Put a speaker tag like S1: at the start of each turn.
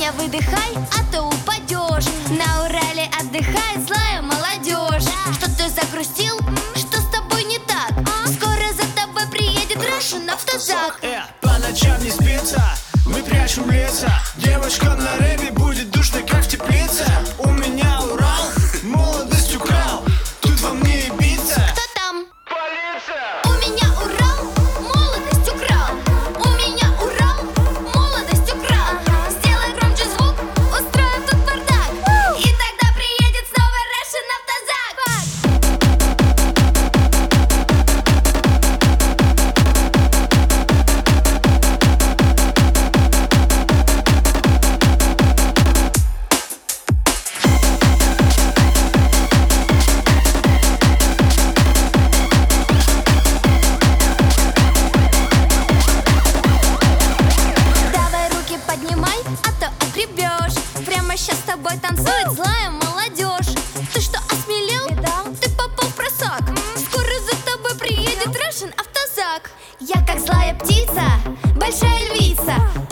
S1: меня выдыхай, а то упадешь. На Урале отдыхает злая молодежь. Что ты загрустил? Что с тобой не так? Скоро за тобой приедет Russian автозак.
S2: По ночам не спится, мы прячем лица. Девочка на рэпе будет душной, как в теплице. У меня Урал, молодость украл. Тут во мне Ибица.
S1: Кто там?
S2: Полиция!
S1: У меня Урал, молодость украл. У меня Урал, молодость украл. Сделай громче звук, устроим тут бардак. И тогда приедет снова Russian автозак. Давай руки поднимай, а то отгребешь. Прямо сейчас с тобой танцует злая молодежь. Ты что, осмелел? Ты попал в просак. Скоро за тобой приедет Russian автозак. Я как злая птица, большая львица.